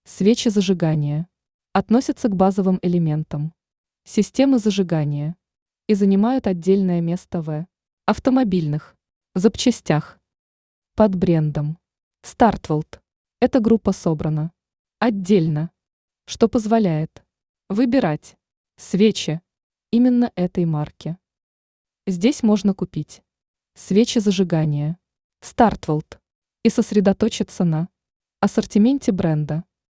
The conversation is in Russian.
Свечи зажигания относятся к базовым элементам системы зажигания и занимают отдельное место в автомобильных запчастях под брендом Startwelt. Эта группа собрана отдельно, что позволяет выбирать свечи именно этой марки. Здесь можно купить свечи зажигания Startwelt и сосредоточиться на ассортименте бренда.